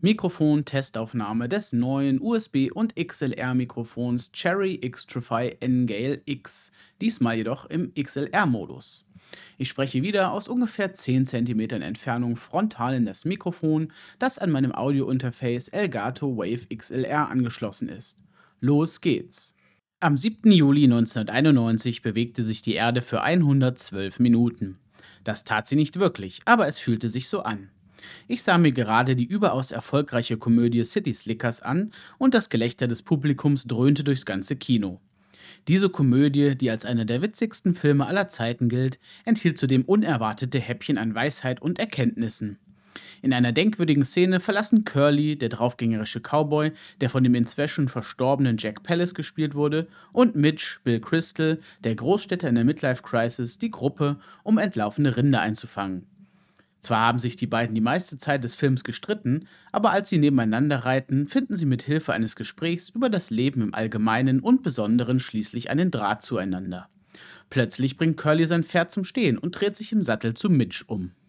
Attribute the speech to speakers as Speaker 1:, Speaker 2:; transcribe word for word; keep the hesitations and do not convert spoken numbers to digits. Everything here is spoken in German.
Speaker 1: Mikrofon-Testaufnahme des neuen U S B- und X L R-Mikrofons Cherry Xtrfy N-Gale X, diesmal jedoch im X L R-Modus. Ich spreche wieder aus ungefähr zehn Zentimetern Entfernung frontal in das Mikrofon, das an meinem Audio-Interface Elgato Wave X L R angeschlossen ist. Los geht's! Am siebten Juli neunzehnhunderteinundneunzig bewegte sich die Erde für hundertzwölf Minuten. Das tat sie nicht wirklich, aber es fühlte sich so an. Ich sah mir gerade die überaus erfolgreiche Komödie City Slickers an und das Gelächter des Publikums dröhnte durchs ganze Kino. Diese Komödie, die als einer der witzigsten Filme aller Zeiten gilt, enthielt zudem unerwartete Häppchen an Weisheit und Erkenntnissen. In einer denkwürdigen Szene verlassen Curly, der draufgängerische Cowboy, der von dem inzwischen verstorbenen Jack Palance gespielt wurde, und Mitch, Bill Crystal, der Großstädter in der Midlife Crisis, die Gruppe, um entlaufene Rinder einzufangen. Zwar haben sich die beiden die meiste Zeit des Films gestritten, aber als sie nebeneinander reiten, finden sie mit Hilfe eines Gesprächs über das Leben im Allgemeinen und Besonderen schließlich einen Draht zueinander. Plötzlich bringt Curly sein Pferd zum Stehen und dreht sich im Sattel zu Mitch um.